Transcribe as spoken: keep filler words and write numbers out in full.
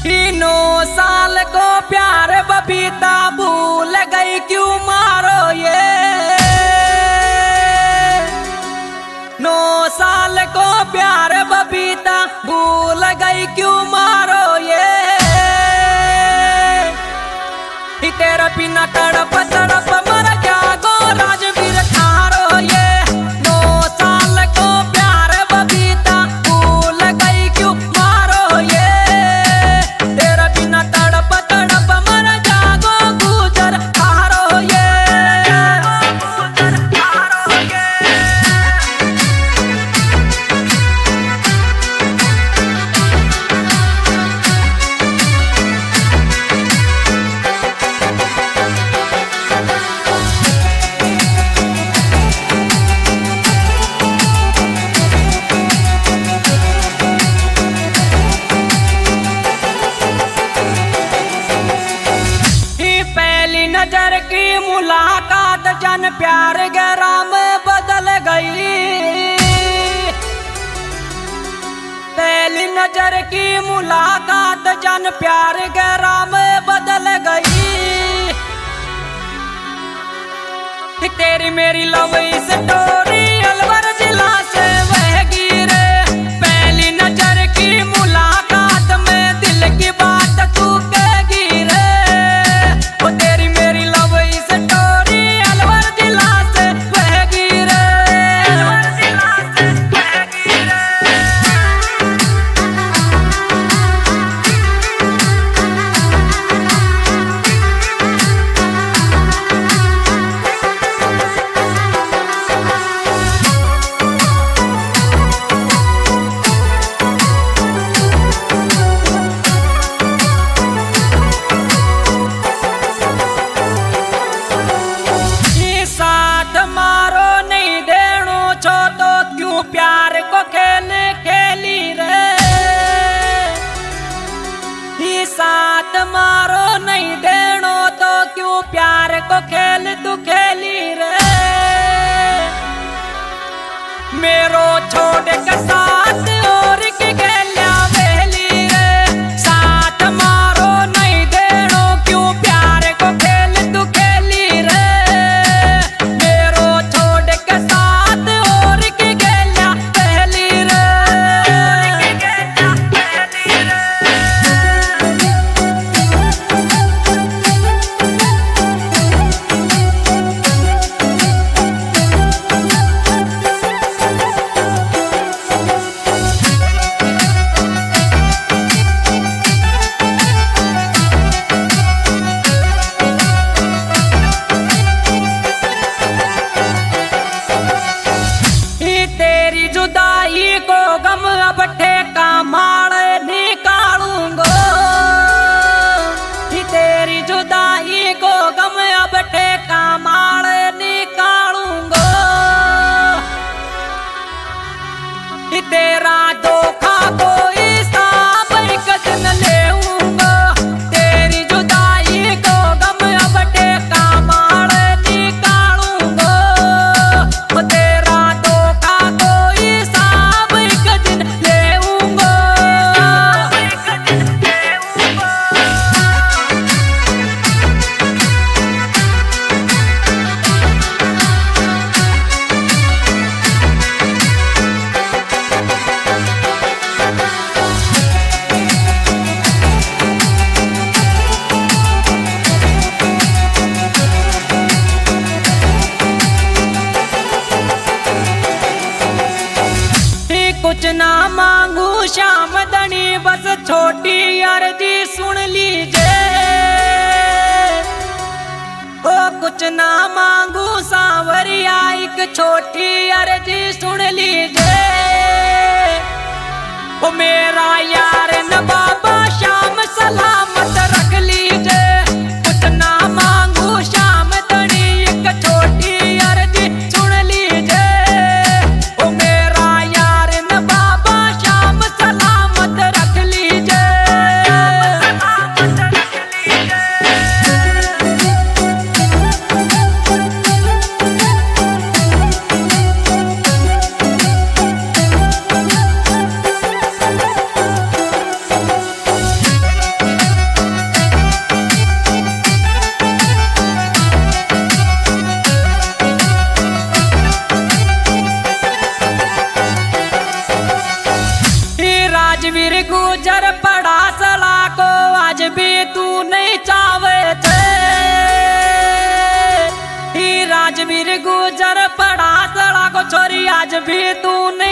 नौ साल को प्यार बबीता भूल गई क्यों मारो ये। नौ साल को प्यार बबीता भूल गई क्यों मारो ये। तेरा बिना तड़प तड़प मर जागो राजवीर थारो ये। नौ साल को प्यार बबीता भूल गई क्यों मारो ये। तेरा बिना तड़प तड़प मर जागो गुजर थारो ये। गुजर थारो ये। नजर की मुलाकात जन प्यार गहरा में बदल गई। पहली नजर की मुलाकात जन प्यार गहरा में बदल गई। तेरी मेरी लव स्टोरी अलवर जिला से बहगी रे। पहली नजर की मुलाकात में दिल की बात तू कहेगी रे। वो तेरी मेरी लव स्टोरी अलवर जिला से बहगी रे। अलवर जिला से बहगी रे। प्यार को खेल खेली रे। ही साथ मारो नहीं देनो तो क्यों प्यार को खेल तू खेली रे। मेरो छोड़ के साथ और की गैलिया वेली रे। साथ मारो नहीं देनो क्यों प्यार को खेल तू खेली रे। मेरो छोड़ के साथ और की तेरा धोखा कोई साब कद न लेऊंगा। तेरी जुदाई को गम अब टेका मार निकालूंगा। तेरा धोखा कोई साब कद न लेऊंगा। कुछ ना मांगू श्याम धनी बस छोटी अर्जी सुन लीजिए। ओ कुछ ना मांगू सांवरिया एक छोटी अर्जी सुन लीजिए। ओ मेरा यार न बाबा श्याम सलामत रख लीजिए। कुछ ना मांगू श्याम धनी एक छोटी अर्जी सुन लीजिए। ओ मेरा यार न बाबा श्याम सलामत रख लीजिए। सलामत रख लीजिए। राजवीर गुजर पड़ा सला को आज भी तू नहीं चावे थे। ही राजवीर गुजर पड़ा सला को छोरी आज भी तू नहीं